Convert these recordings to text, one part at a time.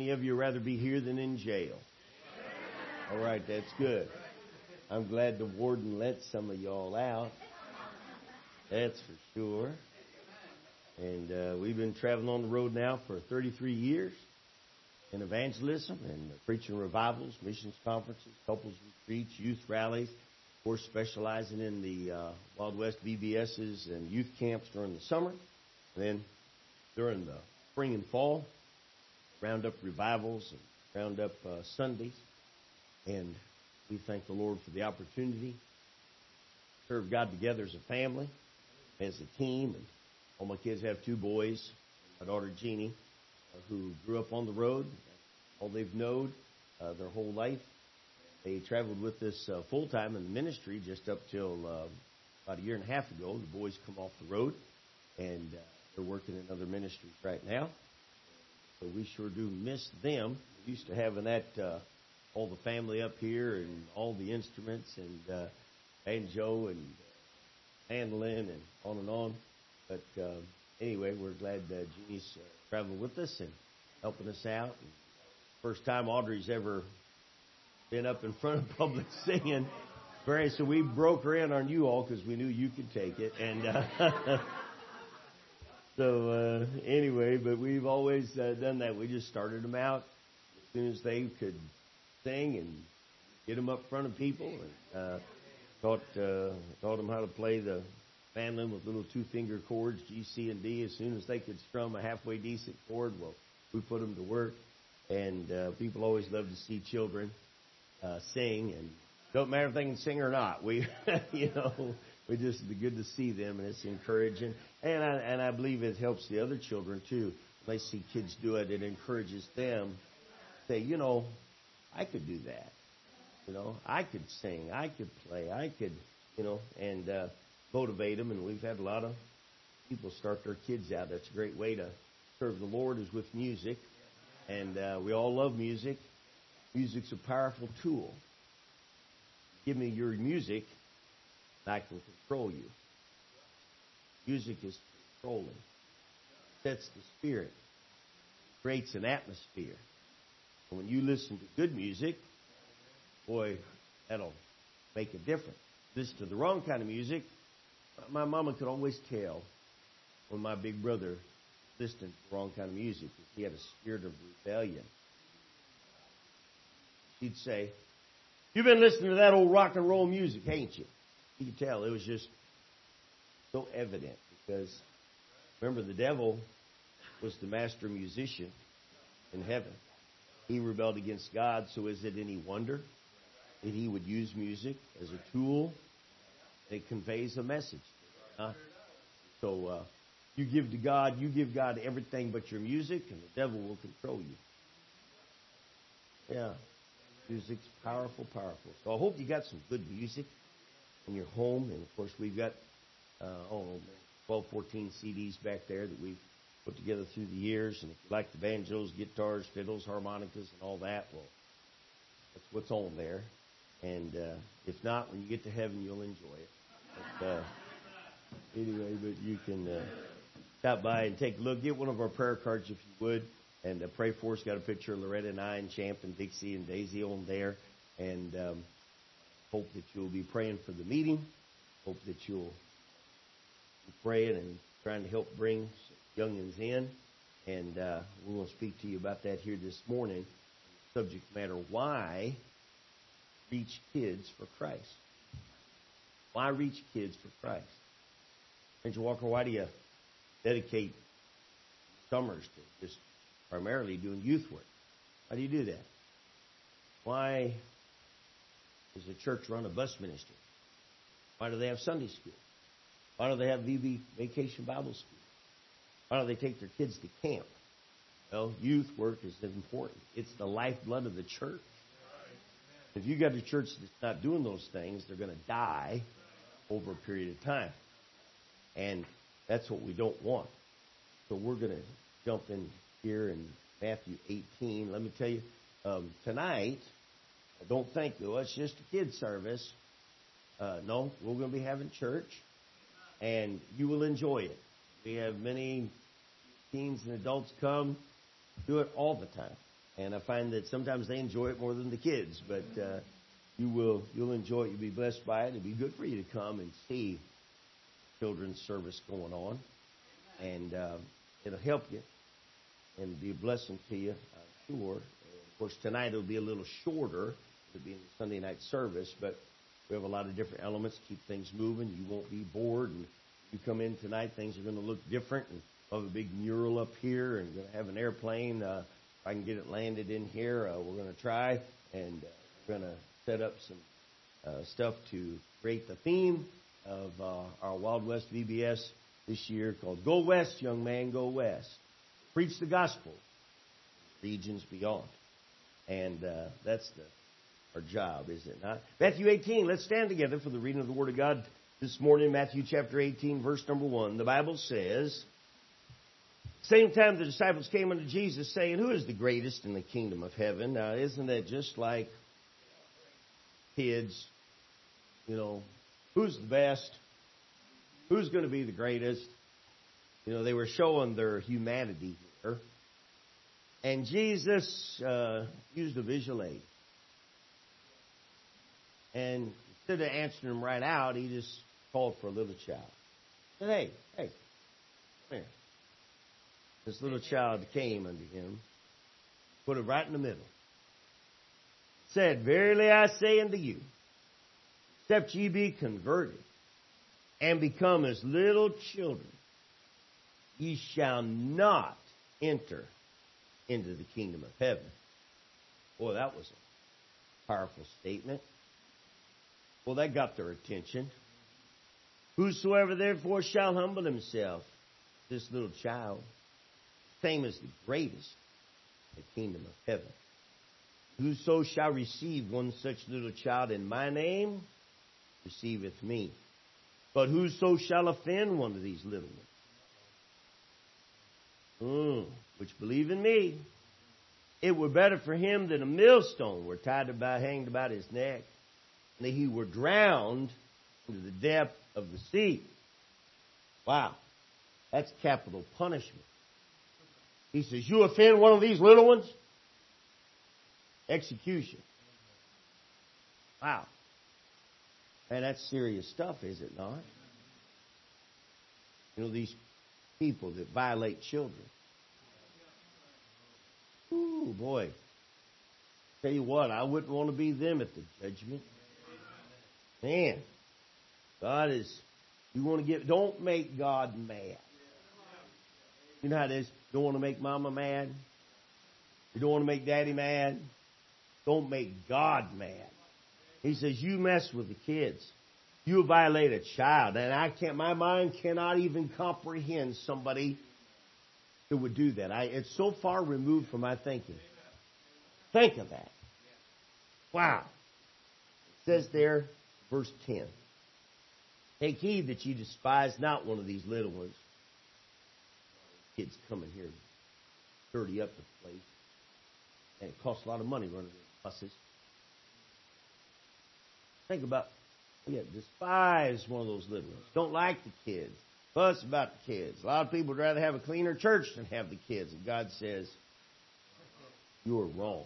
many of you rather be here than in jail? All right, that's good. I'm glad the warden let some of y'all out. That's for sure. And we've been traveling on the road now for 33 years in evangelism and preaching revivals, missions conferences, couples retreats, youth rallies. Of course, specializing in the Wild West VBSs and youth camps during the summer. And then during the spring and fall, round up revivals and round up Sundays. And we thank the Lord for the opportunity to serve God together as a family, as a team. And all my kids have 2 boys. My daughter Jeannie, who grew up on the road, all they've known their whole life. They traveled with us full-time in the ministry just up till about a year and a half ago. The boys come off the road, and they're working in other ministries right now. So we sure do miss them. We used to having that, all the family up here and all the instruments and banjo and mandolin and on. But anyway, we're glad Jeannie's traveling with us and helping us out. And first time Audrey's ever been up in front of public singing. So we broke her in on you all because we knew you could take it. And so anyway, but we've always done that. We just started them out as soon as they could sing and get them up front of people. And taught them how to play the mandolin with little 2-finger chords, G, C, and D. As soon as they could strum a halfway decent chord, well, we put them to work. And people always love to see children sing, and don't matter if they can sing or not. We just good to see them, and it's encouraging. And I believe it helps the other children too. When they see kids do it, it encourages them. Say, I could do that. I could sing, I could play, I could, and motivate them. And we've had a lot of people start their kids out. That's a great way to serve the Lord, is with music. And we all love music. Music's a powerful tool. Give me your music, and I can control you. Music is controlling. Sets the spirit. Creates an atmosphere. And when you listen to good music, boy, that'll make a difference. Listen to the wrong kind of music. My mama could always tell when my big brother listened to the wrong kind of music. He had a spirit of rebellion. She'd say, "You've been listening to that old rock and roll music, ain't you?" You could tell. It was just so evident, because remember, the devil was the master musician in heaven. He rebelled against God, so is it any wonder that he would use music as a tool? It conveys a message. So you give God everything but your music, and the devil will control you. Yeah. Music's powerful. So I hope you got some good music in your home. And, of course, we've got 12, 14 CDs back there that we've put together through the years. And if you like the banjos, guitars, fiddles, harmonicas, and all that, well, that's what's on there. And if not, when you get to heaven, you'll enjoy it. But, anyway, but you can stop by and take a look. Get one of our prayer cards if you would. And pray for us. Got a picture of Loretta and I and Champ and Dixie and Daisy on there. And hope that you'll be praying for the meeting. Hope that you'll be praying and trying to help bring youngins in. And we will speak to you about that here this morning. Subject matter: why reach kids for Christ? Why reach kids for Christ? Ranger Walker, why do you dedicate summers to just primarily doing youth work? How do you do that? Why does the church run a bus ministry? Why do they have Sunday school? Why do they have VB Vacation Bible School? Why do they take their kids to camp? Well, youth work is important. It's the lifeblood of the church. If you got a church that's not doing those things, they're going to die over a period of time. And that's what we don't want. So we're going to jump in here in Matthew 18. Let me tell you, tonight, don't think, it's just a kid's service. No, we're going to be having church, and you will enjoy it. We have many teens and adults come, do it all the time. And I find that sometimes they enjoy it more than the kids. But you'll enjoy it. You'll be blessed by it. It'll be good for you to come and see children's service going on. And it'll help you and be a blessing to you, I'm sure. And of course, tonight it'll be a little shorter. It'll be in the Sunday night service. But we have a lot of different elements to keep things moving. You won't be bored. And you come in tonight, things are going to look different. And we'll have a big mural up here and going to have an airplane. If I can get it landed in here, we're going to try. And we're going to set up some stuff to create the theme of our Wild West VBS this year called Go West, Young Man, Go West. Preach the gospel, regions beyond. And that's our job, is it not? Matthew 18, let's stand together for the reading of the Word of God this morning. Matthew chapter 18, verse number 1. The Bible says, same time the disciples came unto Jesus, saying, who is the greatest in the kingdom of heaven? Now, isn't that just like kids? You know, who's the best? Who's going to be the greatest? You know, they were showing their humanity here. And Jesus used a visual aid. And instead of answering them right out, he just called for a little child. He said, hey, come here. This little child came unto him, put it right in the middle. Said, verily I say unto you, except ye be converted and become as little children, ye shall not enter into the kingdom of heaven. Boy, that was a powerful statement. Well, that got their attention. Whosoever therefore shall humble himself, this little child, same as the greatest in the kingdom of heaven. Whoso shall receive one such little child in my name, receiveth me. But whoso shall offend one of these little ones, which believe in me, it were better for him that a millstone were hanged about his neck, and that he were drowned into the depth of the sea. Wow, that's capital punishment. He says, you offend one of these little ones? Execution. Wow. And that's serious stuff, is it not? You know, these people that violate children. Ooh, boy. Tell you what, I wouldn't want to be them at the judgment. Man, God is, don't make God mad. You know how it is? You don't want to make mama mad. You don't want to make daddy mad. Don't make God mad. He says, you mess with the kids. You violate a child. And my mind cannot even comprehend somebody who would do that. It's so far removed from my thinking. Think of that. Wow. It says there, verse 10. Take heed that you despise not one of these little ones. Kids come in here and dirty up the place. And it costs a lot of money running those buses. Think about, despise one of those little ones. Don't like the kids. Fuss about the kids. A lot of people would rather have a cleaner church than have the kids. And God says, you are wrong.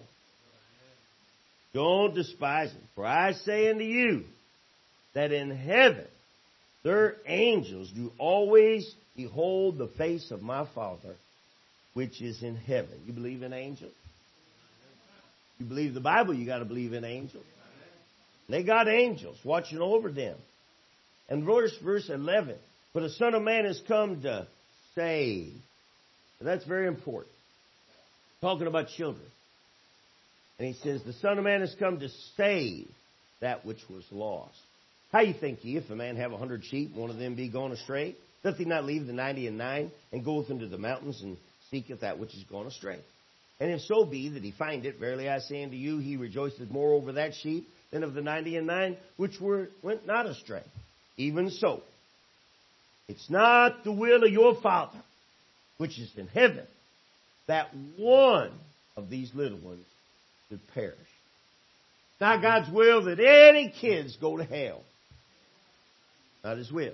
Don't despise them. For I say unto you that in heaven their angels do always behold the face of my Father which is in heaven. You believe in angels? You believe the Bible, you got to believe in angels. They got angels watching over them. And verse 11, for the Son of Man has come to save. And that's very important. Talking about children. And he says, the Son of Man has come to save that which was lost. How you think ye, if a man have 100 sheep, one of them be gone astray? Doth he not leave the 99 and goeth into the mountains and seeketh that which is gone astray? And if so be that he find it, verily I say unto you, he rejoiceth more over that sheep than of the 99 which went not astray. Even so, it's not the will of your Father, which is in heaven, that one of these little ones should perish. It's not God's will that any kids go to hell. Not His will.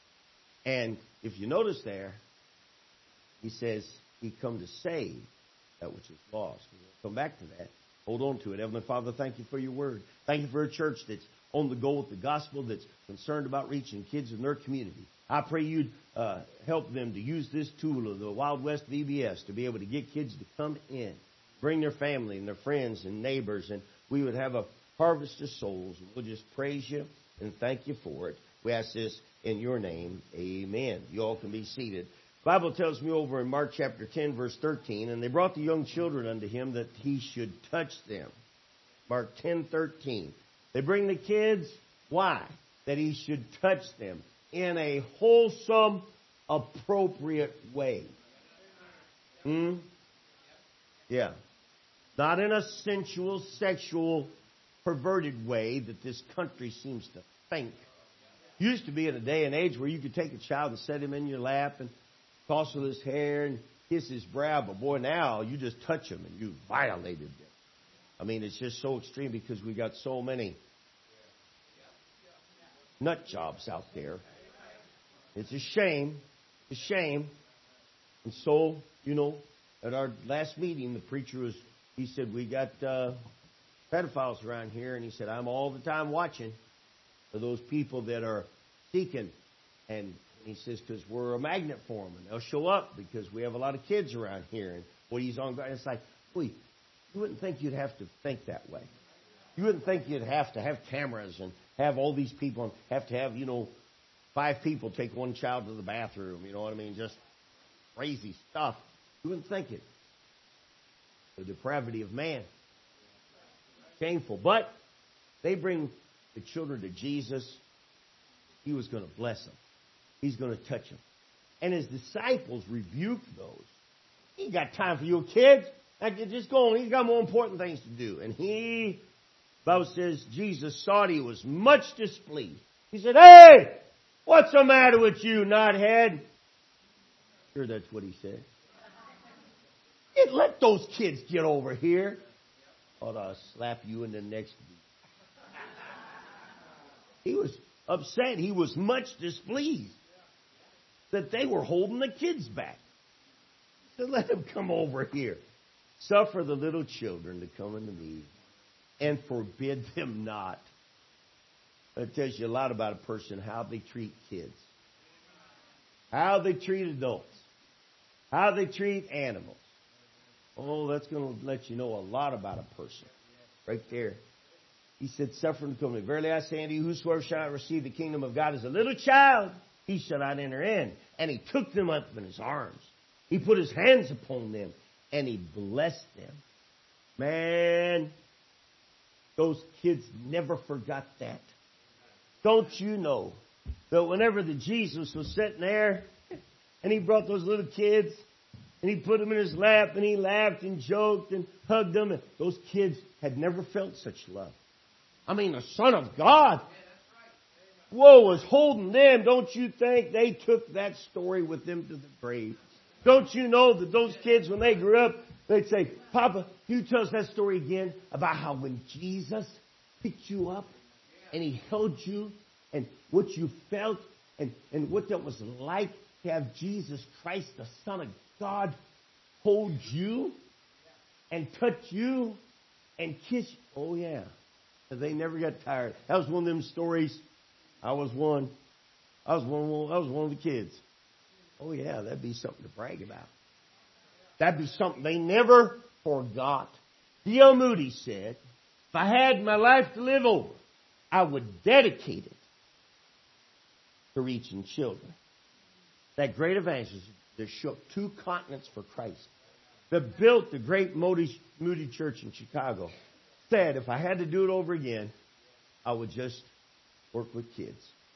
And if you notice there, He says He come to save that which is lost. We'll come back to that. Hold on to it. Heavenly Father, thank you for your word. Thank you for a church that's on the go with the gospel, that's concerned about reaching kids in their community. I pray you'd help them to use this tool of the Wild West VBS to be able to get kids to come in, bring their family and their friends and neighbors, and we would have a harvest of souls. We'll just praise you and thank you for it. We ask this in your name. Amen. You all can be seated. The Bible tells me over in Mark chapter 10, verse 13, and they brought the young children unto him that he should touch them. Mark 10:13. They bring the kids. Why? That he should touch them in a wholesome, appropriate way. Yeah. Not in a sensual, sexual, perverted way that this country seems to think. Used to be in a day and age where you could take a child and set him in your lap and tossle his hair and kiss his brow. But boy, now you just touch him and you violated them. I mean, it's just so extreme because we got so many nut jobs out there. It's a shame. It's a shame. And so, at our last meeting, the preacher he said, we got pedophiles around here. And he said, I'm all the time watching for those people that are seeking. And he says, because we're a magnet for them. And they'll show up because we have a lot of kids around here. And what he's on, it's like, boy, you wouldn't think you'd have to think that way. You wouldn't think you'd have to have cameras and have all these people and have to have, 5 people take one child to the bathroom. You know what I mean? Just crazy stuff. You wouldn't think it. The depravity of man. Shameful. But they bring the children to Jesus. He was going to bless them. He's going to touch them. And his disciples rebuked those. He ain't got time for your kids. Just go on. He's got more important things to do. And the Bible says, Jesus saw it. He was much displeased. He said, hey, what's the matter with you, knothead? Sure, that's what he said. Let those kids get over here. Or I'll slap you in the next beat. He was upset. He was much displeased that they were holding the kids back. So let them come over here. Suffer the little children to come unto me and forbid them not. That tells you a lot about a person, how they treat kids, how they treat adults, how they treat animals. Oh, that's going to let you know a lot about a person. Right there. He said, suffer them to come to me. Verily I say unto you, whosoever shall not receive the kingdom of God as a little child, he shall not enter in. And he took them up in his arms. He put his hands upon them. And he blessed them. Man, those kids never forgot that. Don't you know that whenever the Jesus was sitting there and he brought those little kids and he put them in his lap and he laughed and joked and hugged them, and those kids had never felt such love. I mean, the Son of God, whoa, was holding them. Don't you think they took that story with them to the grave? Don't you know that those kids, when they grew up, they'd say, Papa, you tell us that story again about how when Jesus picked you up and he held you and what you felt and what that was like to have Jesus Christ, the Son of God, hold you and touch you and kiss you. Oh, yeah. They never got tired. That was one of them stories. I was one of the kids. Oh, yeah, that'd be something to brag about. That'd be something they never forgot. D.L. Moody said, if I had my life to live over, I would dedicate it to reaching children. That great evangelist that shook 2 continents for Christ, that built the great Moody Church in Chicago, said, if I had to do it over again, I would just work with kids.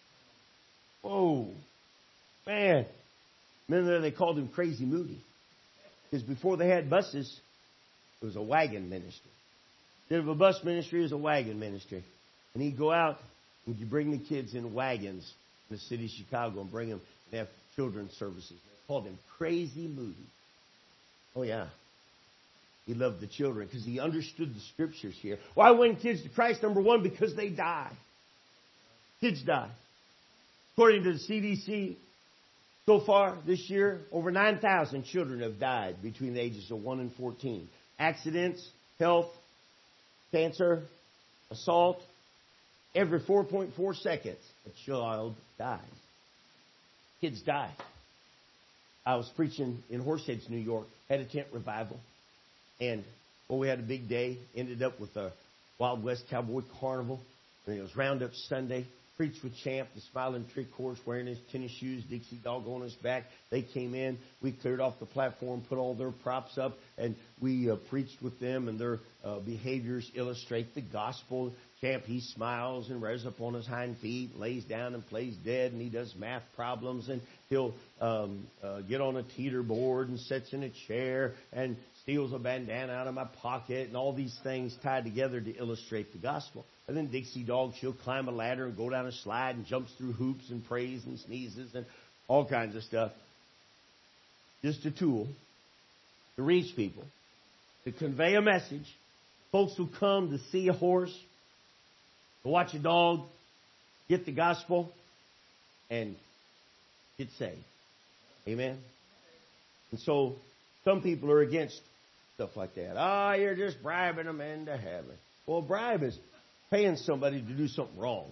Whoa, man. Remember, they called him Crazy Moody. Because before they had buses, it was a wagon ministry. Instead of a bus ministry, it was a wagon ministry. And he'd go out and he'd bring the kids in wagons in the city of Chicago and bring them and have children's services. They called him Crazy Moody. Oh, yeah. He loved the children because he understood the scriptures here. Why win kids to Christ? Number one, because they die. Kids die. According to the CDC, So far this year, over 9,000 children have died between the ages of 1 and 14. Accidents, health, cancer, assault. Every 4.4 seconds, a child dies. Kids die. I was preaching in Horseheads, New York, had a tent revival. And, we had a big day. Ended up with a Wild West Cowboy Carnival. And it was Roundup Sunday. Preached with Champ, the Smiling Trick Horse, wearing his tennis shoes, Dixie Dog on his back. They came in. We cleared off the platform, put all their props up, and we preached with them, and their behaviors illustrate the gospel. Champ, he smiles and rises up on his hind feet, lays down and plays dead, and he does math problems, and he'll get on a teeter board and sits in a chair and steals a bandana out of my pocket, and all these things tied together to illustrate the gospel. And then Dixie Dog, she'll climb a ladder and go down a slide and jumps through hoops and prays and sneezes and all kinds of stuff. Just a tool to reach people, to convey a message. Folks will come to see a horse, to watch a dog, get the gospel, and get saved. Amen? And so some people are against stuff like that. You're just bribing them into heaven. Well, a bribe is paying somebody to do something wrong.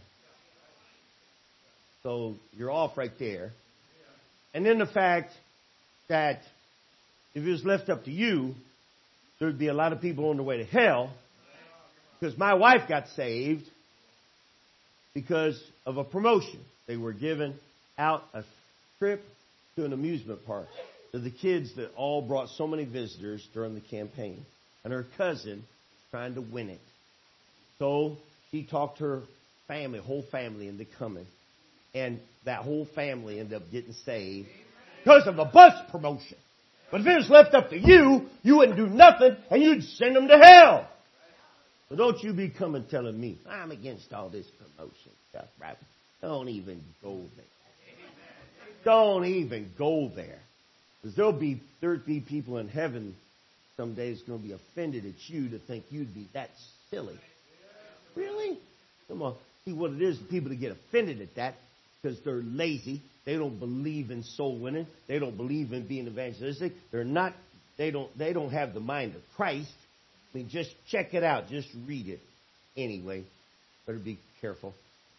So you're off right there. And then the fact that if it was left up to you, there'd be a lot of people on their way to hell. Because my wife got saved because of a promotion. They were given out a trip to an amusement park to the kids that all brought so many visitors during the campaign. And her cousin was trying to win it. So she talked her family, whole family, into coming. And that whole family ended up getting saved because of a bus promotion. But if it was left up to you, you wouldn't do nothing and you'd send them to hell. So don't you be coming telling me, I'm against all this promotion stuff, right? Don't even go there. Don't even go there. Because there'd be people in heaven someday that's going to be offended at you to think you'd be that silly. Really? Come on. See what it is, the people that get offended at that because they're lazy. They don't believe in soul winning. They don't believe in being evangelistic. They don't have the mind of Christ. I mean, just check it out. Just read it. Anyway, better be careful.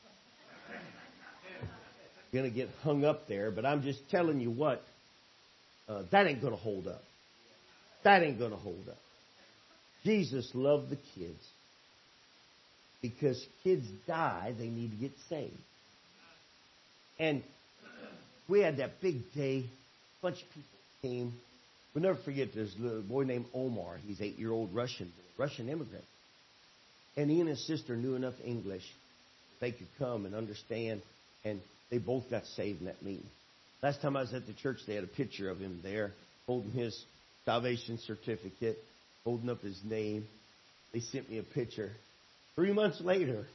You're going to get hung up there, but I'm just telling you what, that ain't going to hold up. That ain't going to hold up. Jesus loved the kids. Because kids die, they need to get saved. And we had that big day. A bunch of people came. We'll never forget, there's a little boy named Omar. He's 8-year-old Russian immigrant. And he and his sister knew enough English they could come and understand. And they both got saved in that meeting. Last time I was at the church, they had a picture of him there, holding his salvation certificate, holding up his name. They sent me a picture. 3 months later,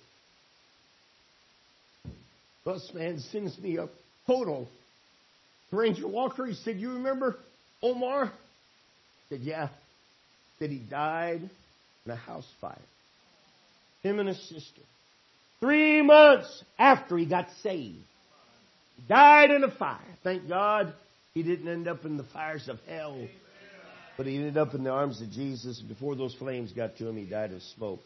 bus man sends me a photo. Ranger Walker, he said, you remember Omar? I said, yeah. He said he died in a house fire. Him and his sister. 3 months after he got saved. He died in a fire. Thank God he didn't end up in the fires of hell. But he ended up in the arms of Jesus. Before those flames got to him, he died of smoke.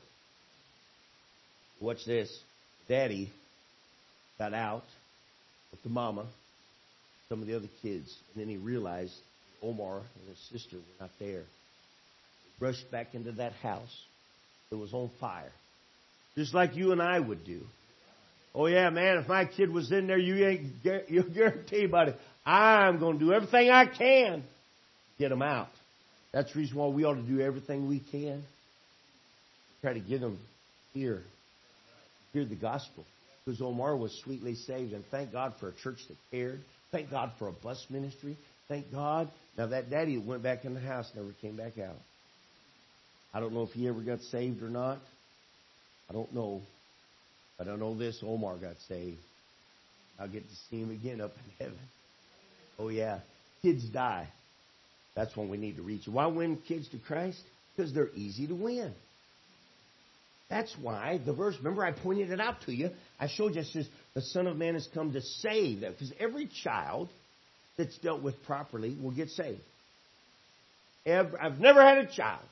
Watch this. Daddy got out with the mama, some of the other kids, and then he realized Omar and his sister were not there. He rushed back into that house that was on fire, just like you and I would do. Oh yeah, man, if my kid was in there, you'll guarantee about it. I'm going to do everything I can to get them out. That's the reason why we ought to do everything we can. Try to get them hear the gospel. Because Omar was sweetly saved, and thank God for a church that cared. Thank God for a bus ministry. Thank God. Now that daddy went back in the house, never came back out. I don't know if he ever got saved or not. I don't know. But I know this, Omar got saved. I'll get to see him again up in heaven. Oh yeah. Kids die. That's when we need to reach. Why win kids to Christ? Because they're easy to win. That's why the verse, remember I pointed it out to you. I showed you, it says, the Son of Man has come to save them. Because every child that's dealt with properly will get saved. I've never had a child.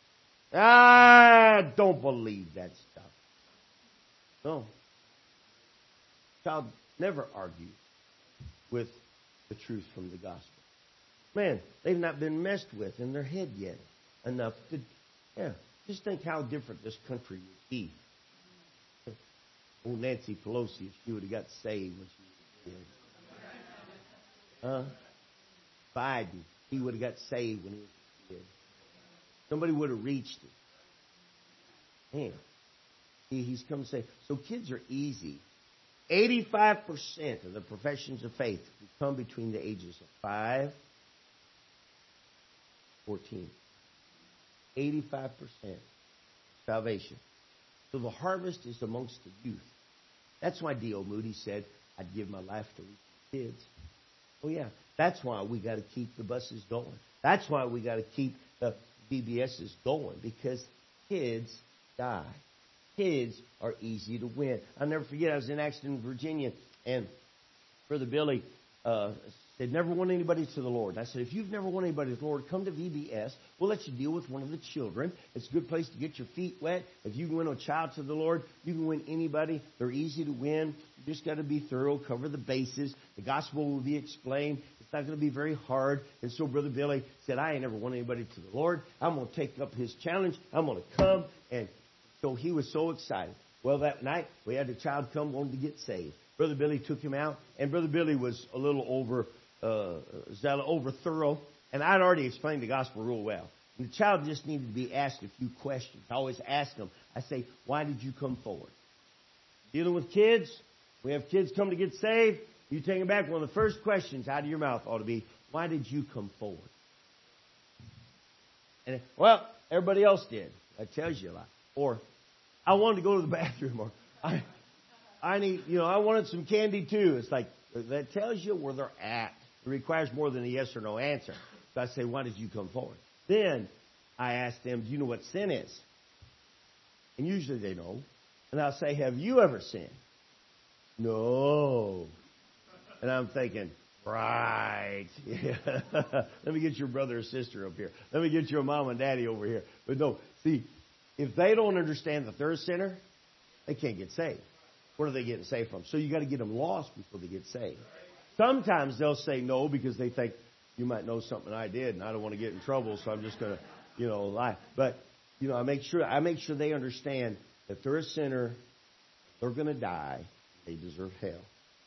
I don't believe that stuff. No. Child never argues with the truth from the gospel. Man, they've not been messed with in their head yet enough to, just think how different this country would be. Old Nancy Pelosi, if she would have got saved when she was a kid. Biden, he would have got saved when he was a kid. Somebody would have reached him. Man, he's come to say, so kids are easy. 85% of the professions of faith come between the ages of 5 and 14. 85% salvation. So the harvest is amongst the youth. That's why D.L. Moody said, I'd give my life to reach the kids. Oh, yeah. That's why we got to keep the buses going. That's why we got to keep the VBSs going, because kids die. Kids are easy to win. I'll never forget, I was in Axton, Virginia, and Brother Billy said, never won anybody to the Lord. And I said, if you've never won anybody to the Lord, come to VBS. We'll let you deal with one of the children. It's a good place to get your feet wet. If you can win a child to the Lord, you can win anybody. They're easy to win. You just got to be thorough, cover the bases. The gospel will be explained. It's not going to be very hard. And so Brother Billy said, I ain't never won anybody to the Lord. I'm going to take up his challenge. I'm going to come. And so he was so excited. Well, that night, we had a child come, wanted to get saved. Brother Billy took him out, and Brother Billy was a little over thorough, and I'd already explained the gospel real well. And the child just needed to be asked a few questions. I always ask them, I say, why did you come forward? Dealing with kids, we have kids come to get saved. You take them back, one of the first questions out of your mouth ought to be, why did you come forward? And, well, everybody else did. That tells you a lot. Or, I wanted to go to the bathroom, or I need, I wanted some candy too. It's like, that tells you where they're at. It requires more than a yes or no answer. So I say, why did you come forward? Then I ask them, do you know what sin is? And usually they know. And I'll say, have you ever sinned? No. And I'm thinking, right. Yeah. Let me get your brother or sister up here. Let me get your mom and daddy over here. But no, see, if they don't understand that they're a sinner, they can't get saved. Where are they getting saved from? So you got to get them lost before they get saved. Sometimes they'll say no because they think you might know something I did and I don't want to get in trouble, so I'm just going to, lie. But, I make sure they understand that they're a sinner, they're going to die, they deserve hell.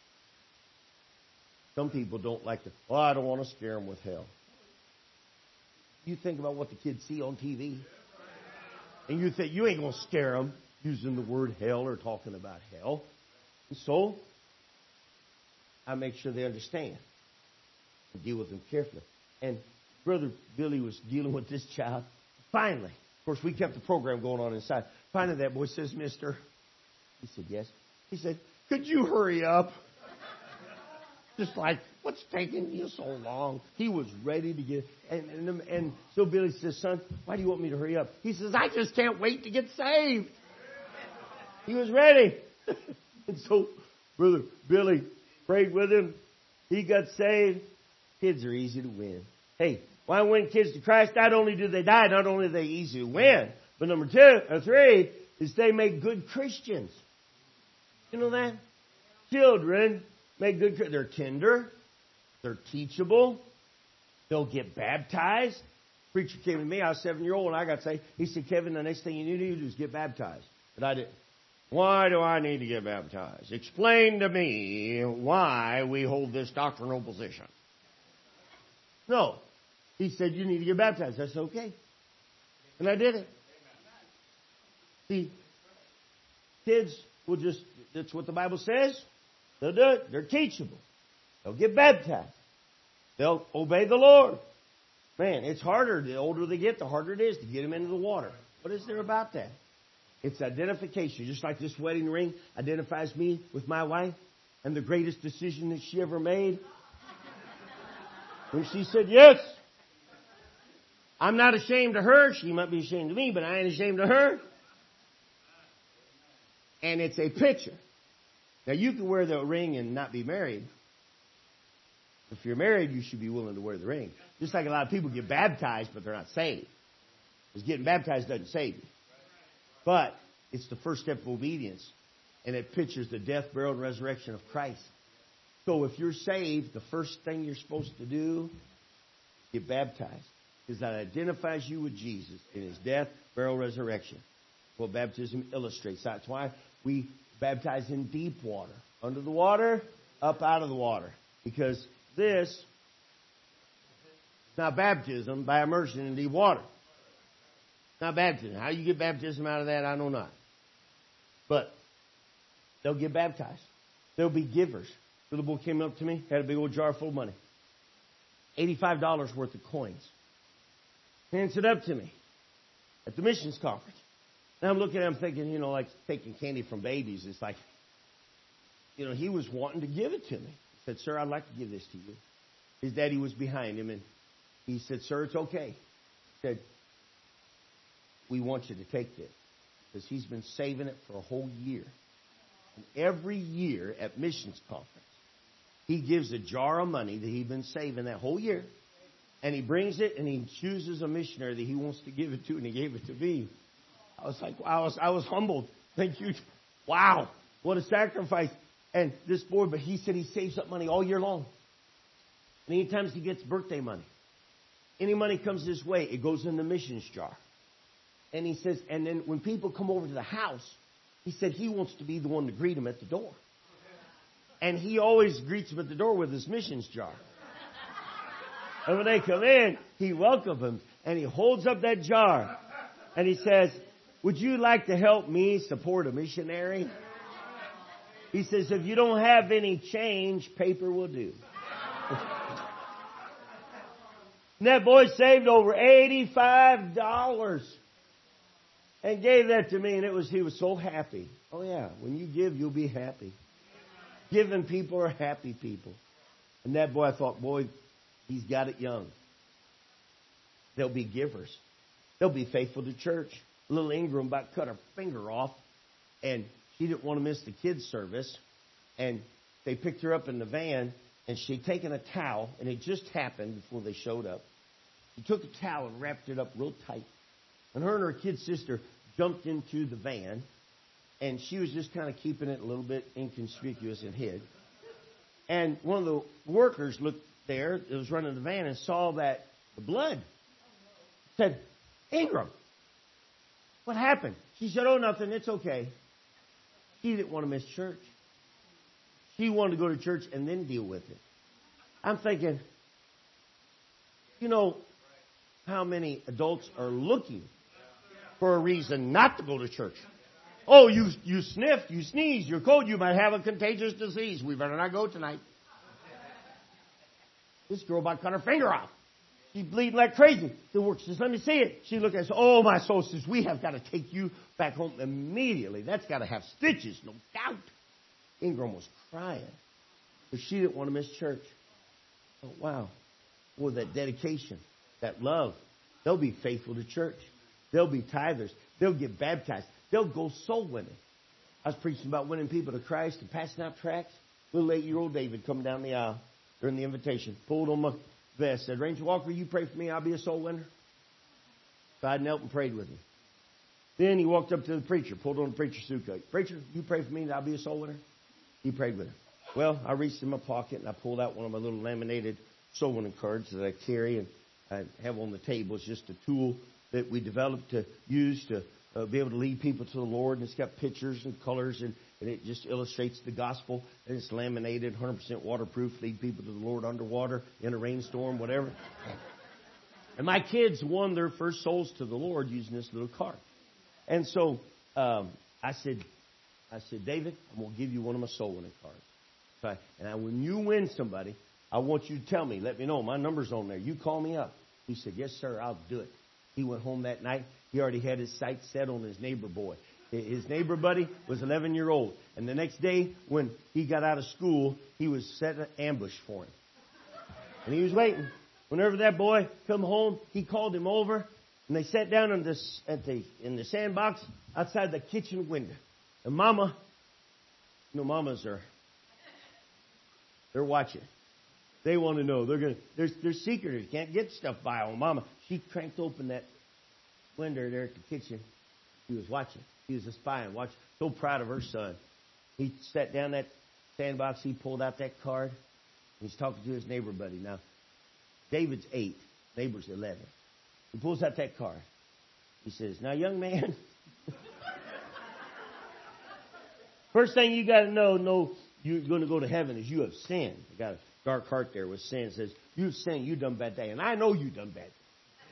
Some people don't like to, I don't want to scare them with hell. You think about what the kids see on TV, and you think you ain't going to scare them using the word hell or talking about hell. And so, I make sure they understand and deal with them carefully. And Brother Billy was dealing with this child. Finally, of course, we kept the program going on inside. Finally, that boy says, Mister. He said, yes. He said, could you hurry up? Just like, what's taking you so long? He was ready to get, and so Billy says, son, why do you want me to hurry up? He says, I just can't wait to get saved. He was ready. And so Brother Billy prayed with him. He got saved. Kids are easy to win. Hey, why win kids to Christ? Not only do they die, not only are they easy to win, but number 3 is they make good Christians. You know that? Children make good Christians. They're tender. They're teachable. They'll get baptized. Preacher came to me. I was 7-year-old and I got saved. He said, Kevin, the next thing you need to do is get baptized. But I didn't. Why do I need to get baptized? Explain to me why we hold this doctrinal position. No. He said, you need to get baptized. I said, okay. And I did it. See, kids will just, that's what the Bible says. They'll do it. They're teachable. They'll get baptized. They'll obey the Lord. Man, it's harder. The older they get, the harder it is to get them into the water. What is there about that? It's identification. Just like this wedding ring identifies me with my wife and the greatest decision that she ever made. When she said yes. I'm not ashamed of her. She might be ashamed of me, but I ain't ashamed of her. And it's a picture. Now, you can wear the ring and not be married. If you're married, you should be willing to wear the ring. Just like a lot of people get baptized, but they're not saved. Because getting baptized doesn't save you. But it's the first step of obedience. And it pictures the death, burial, and resurrection of Christ. So if you're saved, the first thing you're supposed to do is get baptized. Because that identifies you with Jesus in His death, burial, resurrection. What baptism illustrates. That's why we baptize in deep water. Under the water, up out of the water. Because this is not baptism by immersion in deep water. Not baptism. How you get baptism out of that, I know not. But they'll get baptized. They'll be givers. A little boy came up to me, had a big old jar full of money. $85 worth of coins. Hands it up to me at the missions conference. Now I'm looking at him thinking, like taking candy from babies. It's like, he was wanting to give it to me. He said, "Sir, I'd like to give this to you." His daddy was behind him, and he said, "Sir, it's okay." He said, "We want you to take this." Because he's been saving it for a whole year. And every year at missions conference, he gives a jar of money that he's been saving that whole year. And he brings it and he chooses a missionary that he wants to give it to, and he gave it to me. I was like, wow, I was humbled. Thank you. Wow, what a sacrifice. And this boy, but he said he saves up money all year long. And anytime he gets birthday money, any money comes his way, it goes in the missions jar. And he says, and then when people come over to the house, he said he wants to be the one to greet them at the door. And he always greets them at the door with his missions jar. And when they come in, he welcomes them. And he holds up that jar. And he says, "Would you like to help me support a missionary?" He says, "If you don't have any change, paper will do." And that boy saved over $85 and gave that to me. And he was so happy. Oh yeah, when you give, you'll be happy. Giving people are happy people. And that boy, I thought, boy, he's got it young. They'll be givers. They'll be faithful to church. Little Ingram about cut her finger off, and she didn't want to miss the kids' service. And they picked her up in the van, and she'd taken a towel, and it just happened before they showed up. She took a towel and wrapped it up real tight. And her kid sister jumped into the van, and she was just kind of keeping it a little bit inconspicuous and hid. And one of the workers looked there, that was running the van, and saw the blood. Said, "Ingram, what happened?" She said, "Oh, nothing. It's okay." She didn't want to miss church. She wanted to go to church and then deal with it. I'm thinking, how many adults are looking for a reason not to go to church? Oh, you sniffed, you sneezed, you're cold, you might have a contagious disease. We better not go tonight. This girl about cut her finger off. She's bleeding like crazy. The work says, "Let me see it." She looked at us. "Oh, my soul," says, "we have got to take you back home immediately. That's got to have stitches, no doubt." Ingram was crying. But she didn't want to miss church. Oh, wow. Boy, that dedication, that love. They'll be faithful to church. They'll be tithers. They'll get baptized. They'll go soul winning. I was preaching about winning people to Christ and passing out tracts. Little 8-year-old David coming down the aisle during the invitation, pulled on my vest, said, "Ranger Walker, you pray for me, I'll be a soul winner." So I knelt and prayed with him. Then he walked up to the preacher, pulled on the preacher's suitcase. "Preacher, you pray for me and I'll be a soul winner?" He prayed with him. Well, I reached in my pocket and I pulled out one of my little laminated soul winning cards that I carry and I have on the table. It's just a tool that we developed to use to be able to lead people to the Lord. And it's got pictures and colors and it just illustrates the gospel. And it's laminated, 100% waterproof, lead people to the Lord underwater, in a rainstorm, whatever. And my kids won their first souls to the Lord using this little card. And so I said, "David, I'm going to give you one of my soul winning cards. And when you win somebody, I want you to tell me, let me know. My number's on there. You call me up." He said, "Yes, sir, I'll do it." He went home that night. He already had his sights set on his neighbor boy. His neighbor buddy was 11-year-old. And the next day, when he got out of school, he was setting an ambush for him. And he was waiting. Whenever that boy come home, he called him over. And they sat down in the sandbox outside the kitchen window. And Mama, mamas they're watching. They want to know. They're secretly can't get stuff by on Mama. She cranked open that window there at the kitchen. He was watching. He was a spy and watching. So proud of her son. He sat down that sandbox. He pulled out that card. He's talking to his neighbor buddy. Now, David's 8. Neighbor's 11. He pulls out that card. He says, now, young man, first thing you got to know you're going to go to heaven is you have sinned. You got a dark heart there with sin. It says, you've sinned. You done bad day. And I know you done bad.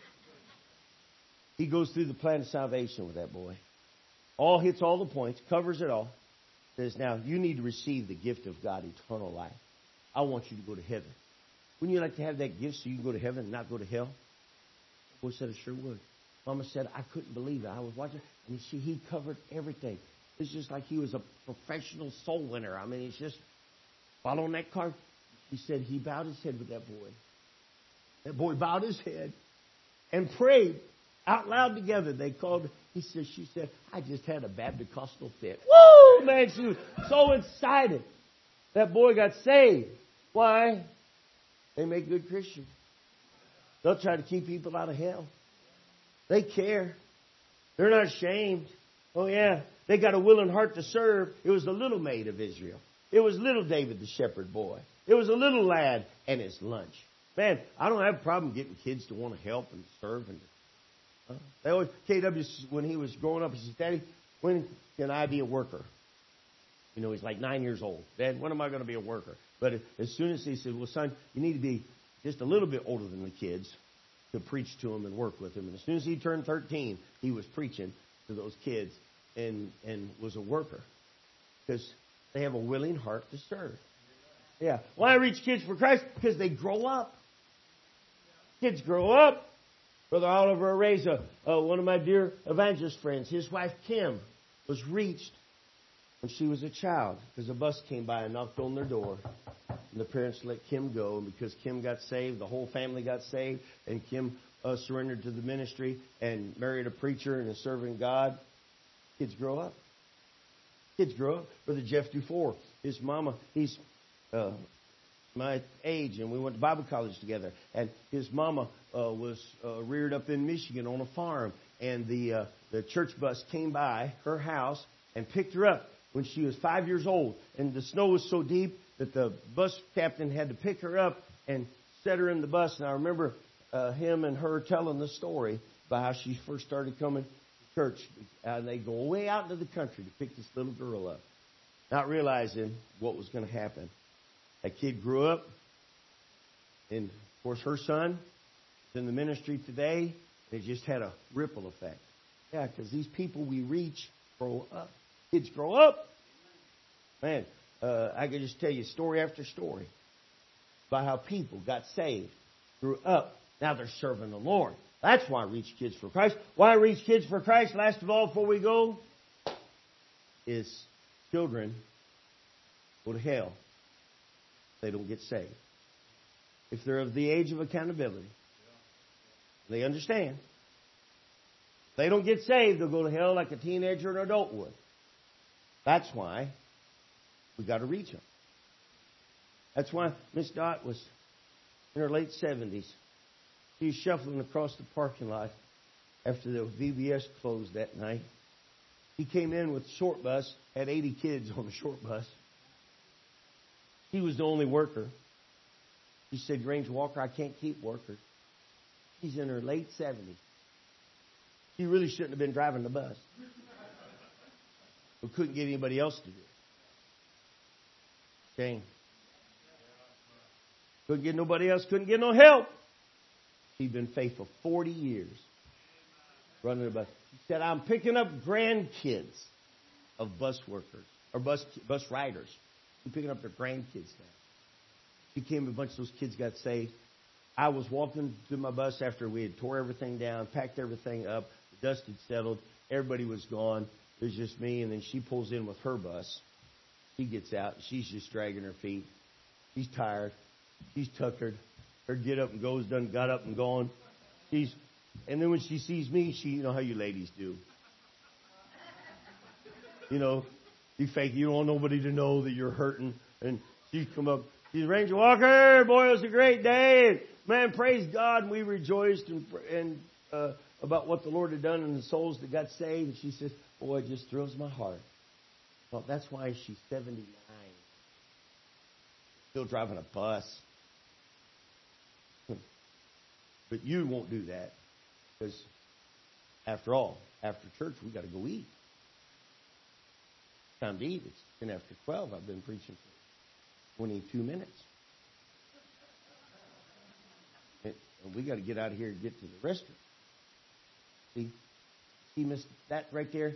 He goes through the plan of salvation with that boy. All hits all the points, covers it all. Says, now, you need to receive the gift of God, eternal life. I want you to go to heaven. Wouldn't you like to have that gift so you can go to heaven and not go to hell? The boy said, I sure would. Mama said, I couldn't believe it. I was watching, and he covered everything. It's just like he was a professional soul winner. I mean, he's just following that card. He said he bowed his head with that boy. That boy bowed his head and prayed out loud together. They called. She said, I just had a Baptist-costal fit. Woo, man! She was so excited. That boy got saved. Why? They make good Christians. They'll try to keep people out of hell. They care. They're not ashamed. Oh, yeah. They got a willing heart to serve. It was the little maid of Israel. It was little David, the shepherd boy. It was a little lad and his lunch. Man, I don't have a problem getting kids to want to help and serve. They always, KW, when he was growing up, he said, Daddy, when can I be a worker? You know, he's like 9 years old. Dad, when am I going to be a worker? But as soon as he said, well, son, you need to be just a little bit older than the kids to preach to them and work with them. And as soon as he turned 13, he was preaching to those kids and was a worker because they have a willing heart to serve. Yeah. Why reach kids for Christ? Because they grow up. Kids grow up. Brother Oliver Areza, one of my dear evangelist friends, his wife Kim was reached when she was a child because a bus came by and knocked on their door. And the parents let Kim go. And because Kim got saved, the whole family got saved. And Kim surrendered to the ministry and married a preacher and is serving God. Kids grow up. Kids grow up. Brother Jeff Dufour, his mama, he's my age, and we went to Bible college together. And his mama was reared up in Michigan on a farm. And the church bus came by her house and picked her up when she was 5 years old. And the snow was so deep that the bus captain had to pick her up and set her in the bus. And I remember him and her telling the story about how she first started coming to church. And they go way out into the country to pick this little girl up, not realizing what was going to happen. That kid grew up, and of course her son is in the ministry today. It just had a ripple effect. Yeah, because these people we reach grow up. Kids grow up. Man, I could just tell you story after story about how people got saved, grew up. Now they're serving the Lord. That's why I reach kids for Christ. Why I reach kids for Christ, last of all, before we go, is children go to hell. They don't get saved. If they're of the age of accountability, they understand. If they don't get saved, they'll go to hell like a teenager or an adult would. That's why we got to reach them. That's why Miss Dot was in her late 70s. She was shuffling across the parking lot after the VBS closed that night. He came in with a short bus, had 80 kids on the short bus. He was the only worker. She said, Grange Walker, I can't keep workers. She's in her late 70s. She really shouldn't have been driving the bus. But couldn't get anybody else to do it. Shame. Couldn't get nobody else. Couldn't get no help. She'd been faithful 40 years running a bus. She said, I'm picking up grandkids of bus workers or bus riders. She's picking up their grandkids now. She came, a bunch of those kids got saved. I was walking to my bus after we had tore everything down, packed everything up. The dust had settled. Everybody was gone. It was just me. And then she pulls in with her bus. She gets out. She's just dragging her feet. She's tired. She's tuckered. Her get up and goes done got up and gone. And then when she sees me, you know how you ladies do. You know, you fake. You don't want nobody to know that you're hurting. And she come up. She's Ranger Walker. Boy, it was a great day. And, man, praise God. And we rejoiced and about what the Lord had done and the souls that got saved. And she says, boy, it just thrills my heart. Well, that's why she's 79. Still driving a bus. But you won't do that. Because, after all, after church, we got to go eat. Time to eat. It's 10 after 12. I've been preaching for 22 minutes. And we got to get out of here and get to the restaurant. See, Miss, that right there?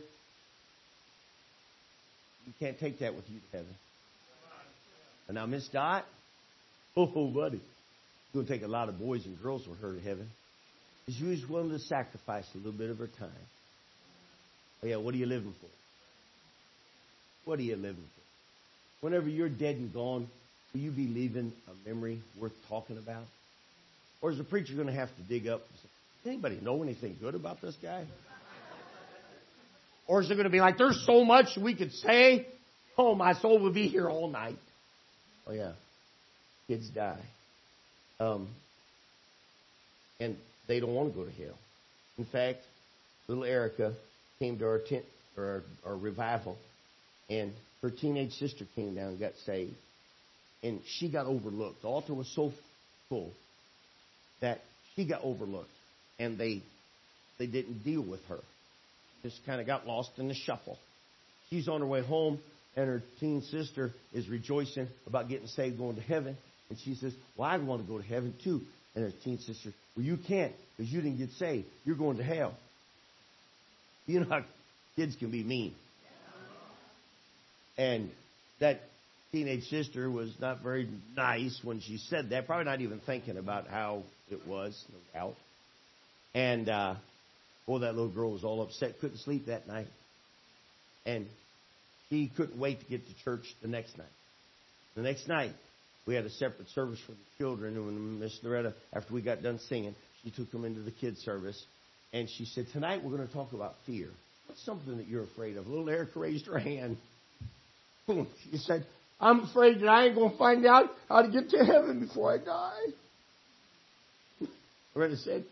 You can't take that with you to heaven. And now, Miss Dot, oh, buddy, it's going to take a lot of boys and girls with her to heaven. She was willing to sacrifice a little bit of her time. Oh, yeah, what are you living for? What are you living for? Whenever you're dead and gone, will you be leaving a memory worth talking about? Or is the preacher going to have to dig up and say, does anybody know anything good about this guy? Or is it going to be like, there's so much we could say? Oh, my soul will be here all night. Oh, yeah. Kids die. And they don't want to go to hell. In fact, little Erica came to our tent, or our revival, and her teenage sister came down and got saved. And she got overlooked. The altar was so full that she got overlooked. And they didn't deal with her. Just kind of got lost in the shuffle. She's on her way home, and her teen sister is rejoicing about getting saved, going to heaven. And she says, well, I want to go to heaven too. And her teen sister, well, you can't because you didn't get saved. You're going to hell. You know how kids can be mean. And that teenage sister was not very nice when she said that. Probably not even thinking about how it was, no doubt. And, boy, that little girl was all upset. Couldn't sleep that night. And she couldn't wait to get to church the next night. The next night, we had a separate service for the children. And when Miss Loretta, after we got done singing, she took them into the kids' service. And she said, tonight we're going to talk about fear. What's something that you're afraid of? Little Erica raised her hand. Boom. She said, I'm afraid that I ain't going to find out how to get to heaven before I die. Loretta said,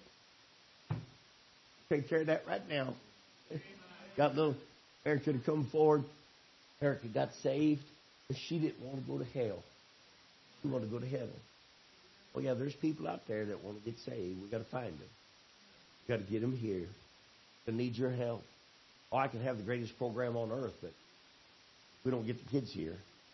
take care of that right now. Got little Erica to come forward. Erica got saved, but she didn't want to go to hell. She wanted to go to heaven. Oh, yeah, there's people out there that want to get saved. We've got to find them. We've got to get them here. They need your help. Oh, I can have the greatest program on earth, but we don't get the kids here.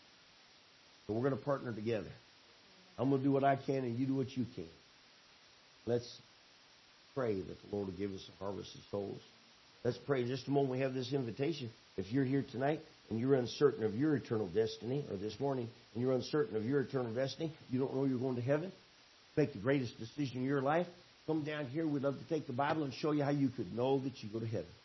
So we're going to partner together. I'm going to do what I can, and you do what you can. Let's pray that the Lord will give us a harvest of souls. Let's pray in just a moment. We have this invitation. If you're here tonight and you're uncertain of your eternal destiny, or this morning, and you're uncertain of your eternal destiny, you don't know you're going to heaven, make the greatest decision in your life, come down here. We'd love to take the Bible and show you how you could know that you go to heaven.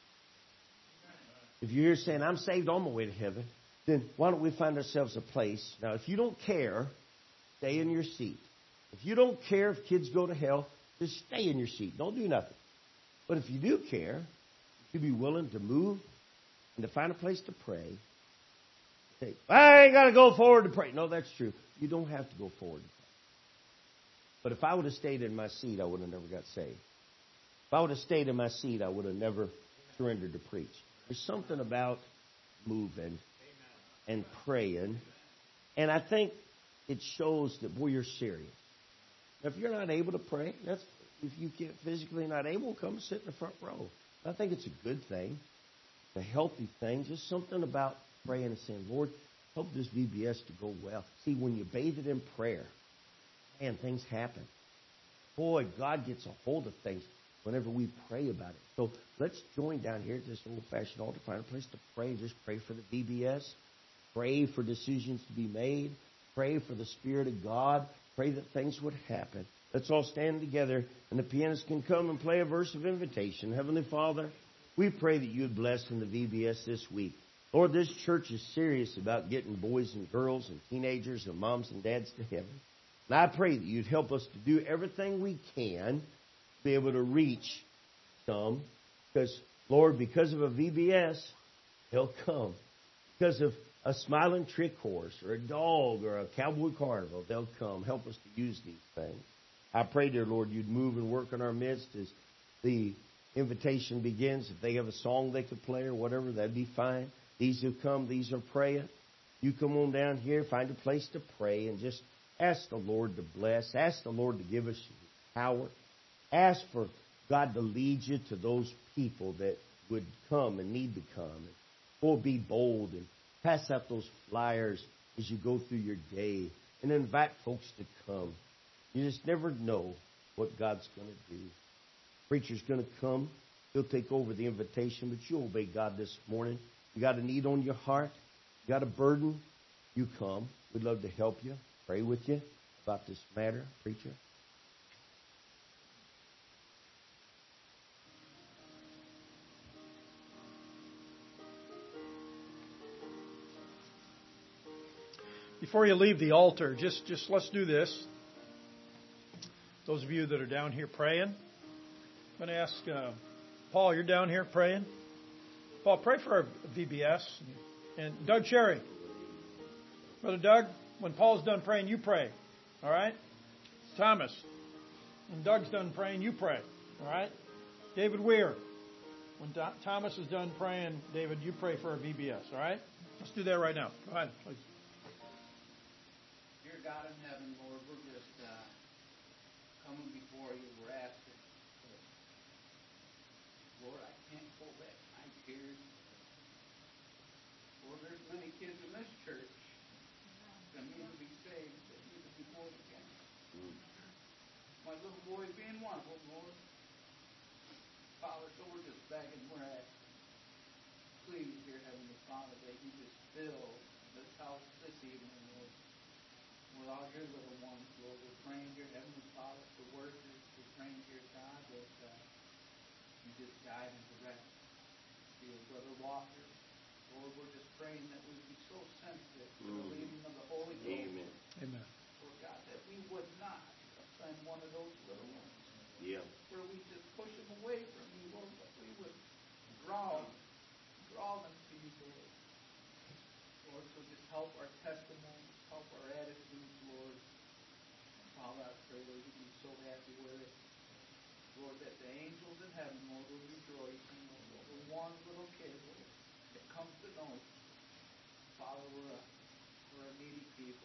If you're here saying, I'm saved on my way to heaven, then why don't we find ourselves a place. Now, if you don't care, stay in your seat. If you don't care if kids go to hell, just stay in your seat. Don't do nothing. But if you do care, you'd be willing to move and to find a place to pray. Say, I ain't got to go forward to pray. No, that's true. You don't have to go forward to pray. But if I would have stayed in my seat, I would have never got saved. If I would have stayed in my seat, I would have never surrendered to preach. There's something about moving and praying. And I think it shows that, boy, you're serious. Now, if you're not able to pray, if you can't physically not able, come sit in the front row. I think it's a good thing, a healthy thing, just something about praying and saying, Lord, help this VBS to go well. See, when you bathe it in prayer, man, things happen. Boy, God gets a hold of things whenever we pray about it. So let's join down here at this old-fashioned altar, find a place to pray. Just pray for the VBS. Pray for decisions to be made. Pray for the Spirit of God. Pray that things would happen. Let's all stand together, and the pianist can come and play a verse of invitation. Heavenly Father, we pray that you would bless in the VBS this week. Lord, this church is serious about getting boys and girls and teenagers and moms and dads to heaven. And I pray that you'd help us to do everything we can to be able to reach some. Because, Lord, because of a VBS, they'll come. Because of a smiling trick horse or a dog or a cowboy carnival, they'll come. Help us to use these things. I pray, dear Lord, you'd move and work in our midst as the invitation begins. If they have a song they could play or whatever, that'd be fine. These who come, these are praying. You come on down here, find a place to pray, and just ask the Lord to bless. Ask the Lord to give us power. Ask for God to lead you to those people that would come and need to come. Or be bold and pass out those flyers as you go through your day and invite folks to come. You just never know what God's going to do. Preacher's going to come. He'll take over the invitation, but you obey God this morning. You got a need on your heart. You got a burden. You come. We'd love to help you, pray with you about this matter, preacher. Before you leave the altar, just let's do this. Those of you that are down here praying, I'm going to ask Paul, you're down here praying. Paul, pray for our VBS. And Doug Cherry. Brother Doug, when Paul's done praying, you pray. All right? Thomas, when Doug's done praying, you pray. All right? David Weir, when Thomas is done praying, David, you pray for our VBS. All right? Let's do that right now. Go ahead, please. God in heaven, Lord, we're just coming before you. We're asking, Lord, I can't hold back my tears. Lord, there's many kids in this church that need to be saved, that need to be born again. My little boy being one of them, Lord. Father, so we're just begging, we're asking, please, dear Heavenly Father, that you just fill this house this evening, Lord, with all your little ones, Lord. We're praying, dear Heavenly Father, for workers. We're praying, dear God, that you just guide and direct dear Brother Walker. Lord, we're just praying that we be so sensitive to the leading of the Holy Ghost. Amen. Amen. Lord God, that we would not offend one of those little ones. Yeah. Where we just push them away from you, Lord, but we would draw them to you, Lord. Lord, so just help our testimonies, help our attitudes, Lord. Father, I pray, Lord, you'd be so happy with it. Lord, that the angels in heaven, Lord, will rejoice in over one little kid, Lord, that comes to know you. Father, we're a needy people,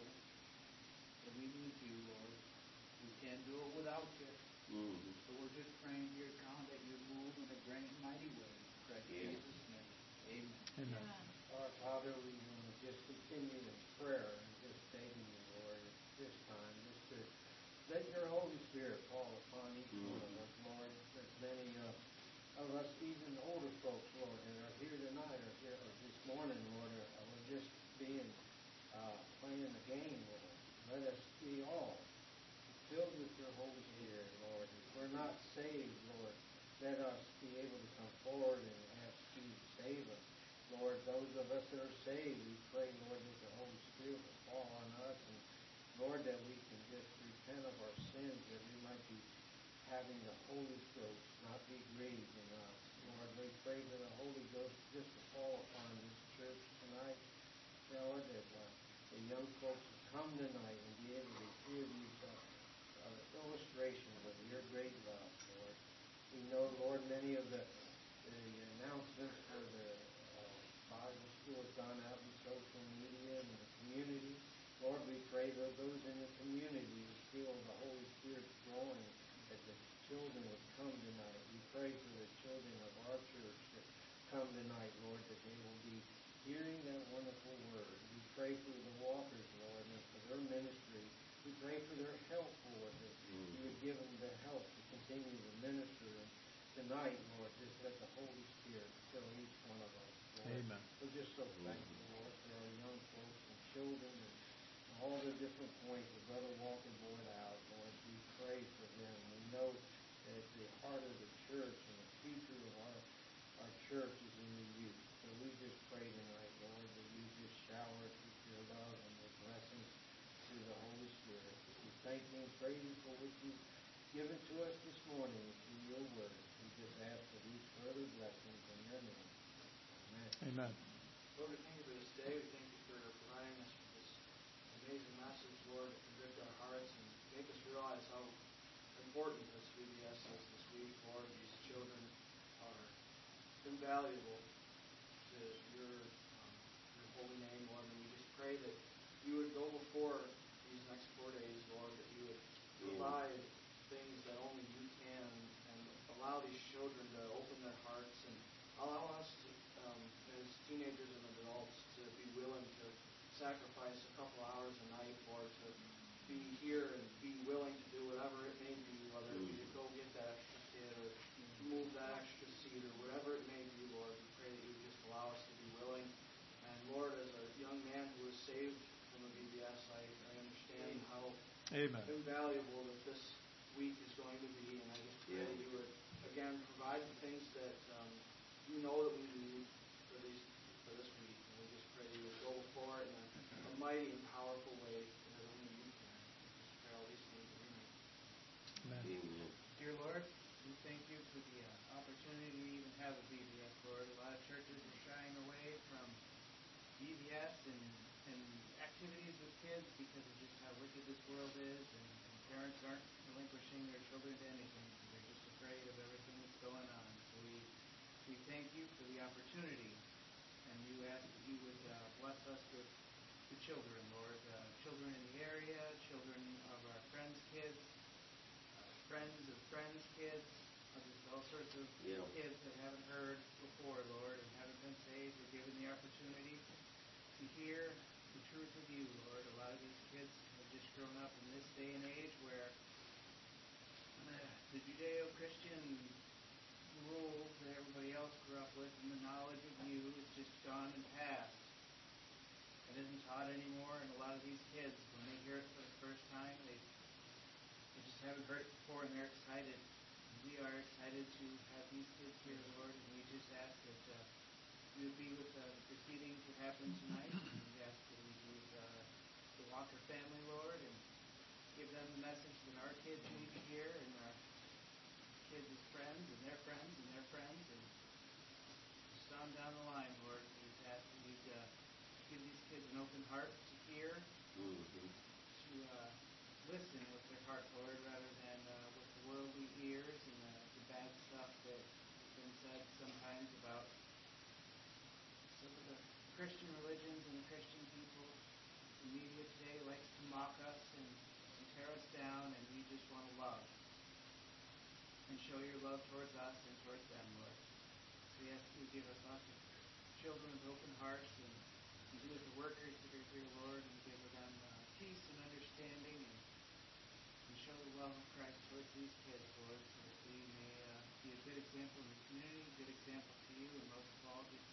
and we need you, Lord. We can't do it without you. So we're just praying, dear God, that you move in a great and mighty way. In Jesus' name. Amen. Amen. Our Father, we want to just continue in prayer and just begging you, Lord, at this time, just to let your Holy Spirit fall upon each one of us, Lord. There's many of us, even older folks, Lord, that are here tonight or here or this morning, Lord, we're just being playing the game, Lord. Let us be all filled with your Holy Spirit, Lord. If we're not saved, Lord, let us be able to come forward and ask you to save us. Lord, those of us that are saved, we pray, Lord, that the Holy Spirit will fall on us, and Lord, that we can just repent of our sins, that we might be having the Holy Ghost not be grieved in us. Lord, we pray for the Holy Ghost just to fall upon this church tonight. Lord, that the young folks will come tonight and be able to hear these illustrations of your great love, Lord. We know, Lord, many of the announcements for the Bible school have gone out in social media and the community. Lord, we pray that those in the community will feel the Holy Spirit flowing, that the children would come tonight. We pray for the children of our church that come tonight, Lord, that they will be hearing that wonderful word. We pray for the Walkers, Lord, and for their ministry. We pray for their help, Lord, that you would give them the help to continue to minister. And tonight, Lord, just let the Holy Spirit fill each one of us, Lord. Amen. We're just so thankful, Lord, for our young folks and children and all the different points that Brother Walker brought out, Lord. We pray for them. We know that the heart of the church and the future of our church is in the youth. So we just pray tonight, Lord, that you just shower us with your love and your blessings through the Holy Spirit. We thank you and praise you for what you've given to us this morning through your word. We just ask for these further blessings in your name. Amen. Amen. Lord, we thank you for this day. We thank you for amazing message, Lord, to convict our hearts and make us realize how important this VBS is this week, Lord. These children are invaluable to your holy name, Lord. And we just pray that you would go before these next 4 days, Lord, that you would provide things that only you can, and allow these children to open their hearts and allow us to, as teenagers and adults, to be willing to sacrifice a couple hours a night, Lord, to be here and be willing to do whatever it may be, whether it be to go get that extra kid or move that extra seat or whatever it may be, Lord. We pray that you would just allow us to be willing. And Lord, as a young man who was saved from the VBS, I understand how invaluable that this week is going to be, and I just pray that you would again provide the things that you know that we need for this week, and we just pray that you would go before it in a mighty and powerful way that only you can. We just pray all these things in your name. Amen. Dear Lord, we thank you for the opportunity to even have a VBS, Lord. A lot of churches are shying away from VBS and activities with kids because of just how wicked this world is, and parents aren't relinquishing their children to anything. They're just afraid of everything that's going on. So we thank you for the opportunity, and you ask that you would bless us with the children, Lord. Children in the area, children of our friends' kids, friends of friends' kids, just all sorts of kids that haven't heard before, Lord, and haven't been saved or given the opportunity to hear the truth of you, Lord. A lot of these kids have just grown up in this day and age where the Judeo-Christian rules that everybody else grew up with and the knowledge of you is just gone and past. It isn't taught anymore, and a lot of these kids, when they hear it for the first time, they just haven't heard it before, and they're excited. And we are excited to have these kids here, Lord, and we just ask that you would be with the proceedings that happen tonight, and we ask that you be with the Walker family, Lord, and give them the message that our kids need to hear, and our kids' friends, and their friends, and their friends, and just on down the line, Lord. We just ask that you'd give these kids an open heart to hear, to listen with their heart, Lord, rather than with the worldly ears and the bad stuff that has been said sometimes about some of the Christian religions and the Christian people. The media today likes to mock us and tear us down, and we just want to love and show your love towards us and towards them, Lord. So we ask you to give us lots of children with open hearts, and be with the workers that are here, Lord, and give them peace and understanding, and show the love of Christ towards these kids, Lord, so that we may be a good example in the community, a good example to you, and most of all, give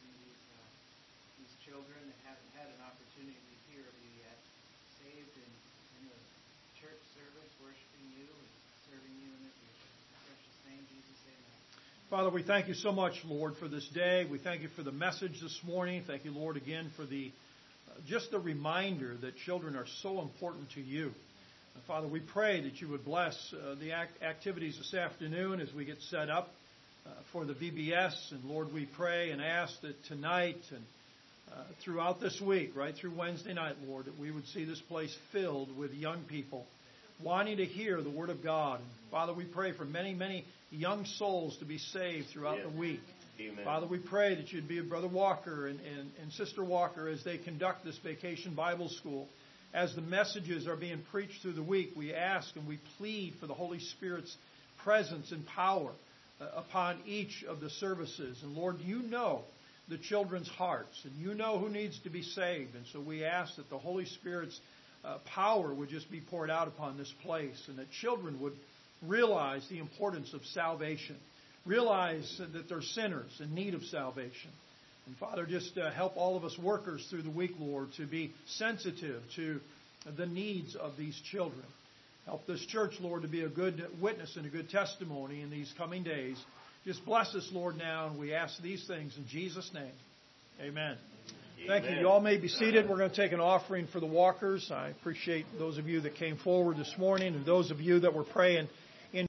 these children that haven't had an opportunity to hear of you yet, saved in a church service, worshiping you and serving you in the future. In the precious name, Jesus, amen. Father, we thank you so much, Lord, for this day. We thank you for the message this morning. Thank you, Lord, again for the just the reminder that children are so important to you. Father, we pray that you would bless the activities this afternoon as we get set up for the VBS. And Lord, we pray and ask that tonight and throughout this week, right through Wednesday night, Lord, that we would see this place filled with young people wanting to hear the Word of God. And Father, we pray for many, many young souls to be saved throughout the week. Amen. Father, we pray that you'd be with Brother Walker and Sister Walker as they conduct this Vacation Bible School. As the messages are being preached through the week, we ask and we plead for the Holy Spirit's presence and power upon each of the services. And Lord, you know the children's hearts, and you know who needs to be saved. And so we ask that the Holy Spirit's power would just be poured out upon this place, and that children would realize the importance of salvation, realize that they're sinners in need of salvation. And Father, just help all of us workers through the week, Lord, to be sensitive to the needs of these children. Help this church, Lord, to be a good witness and a good testimony in these coming days. Just bless us, Lord, now, and we ask these things in Jesus' name. Amen. Thank you. You all may be seated. We're going to take an offering for the walkers. I appreciate those of you that came forward this morning and those of you that were praying